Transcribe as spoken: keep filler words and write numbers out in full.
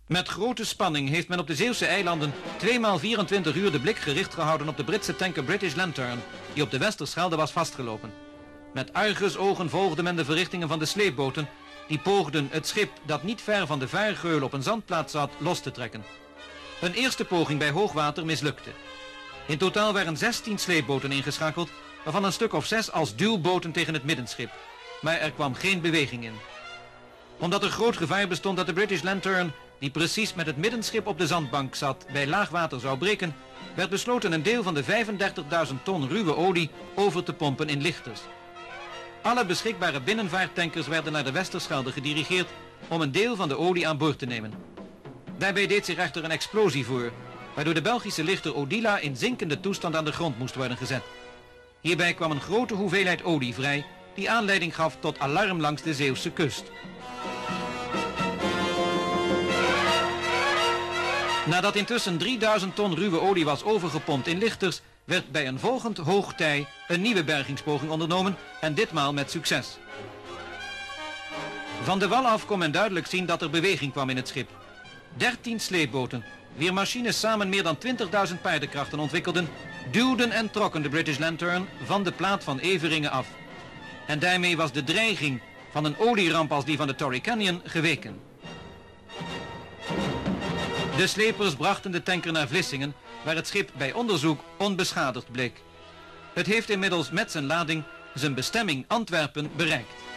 Met grote spanning heeft men op de Zeeuwse eilanden tweemaal vierentwintig uur de blik gericht gehouden op de Britse tanker British Lantern, die op de Westerschelde was vastgelopen. Met argusogen volgde men de verrichtingen van de sleepboten, die poogden het schip dat niet ver van de vaargeul op een zandplaats zat los te trekken. Een eerste poging bij hoogwater mislukte. In totaal werden zestien sleepboten ingeschakeld, waarvan een stuk of zes als duwboten tegen het middenschip. Maar er kwam geen beweging in. Omdat er groot gevaar bestond dat de British Lantern, die precies met het middenschip op de zandbank zat, bij laag water zou breken, werd besloten een deel van de vijfendertigduizend ton ruwe olie over te pompen in lichters. Alle beschikbare binnenvaarttankers werden naar de Westerschelde gedirigeerd om een deel van de olie aan boord te nemen. Daarbij deed zich echter een explosie voor, waardoor de Belgische lichter Odila in zinkende toestand aan de grond moest worden gezet. Hierbij kwam een grote hoeveelheid olie vrij, die aanleiding gaf tot alarm langs de Zeeuwse kust. Nadat intussen drieduizend ton ruwe olie was overgepompt in lichters, werd bij een volgend hoogtij een nieuwe bergingspoging ondernomen en ditmaal met succes. Van de wal af kon men duidelijk zien dat er beweging kwam in het schip. Dertien sleepboten, wier machines samen meer dan twintigduizend paardenkrachten ontwikkelden, duwden en trokken de British Lantern van de plaat van Everingen af. En daarmee was de dreiging van een olieramp als die van de Torrey Canyon geweken. De slepers brachten de tanker naar Vlissingen, waar het schip bij onderzoek onbeschadigd bleek. Het heeft inmiddels met zijn lading zijn bestemming Antwerpen bereikt.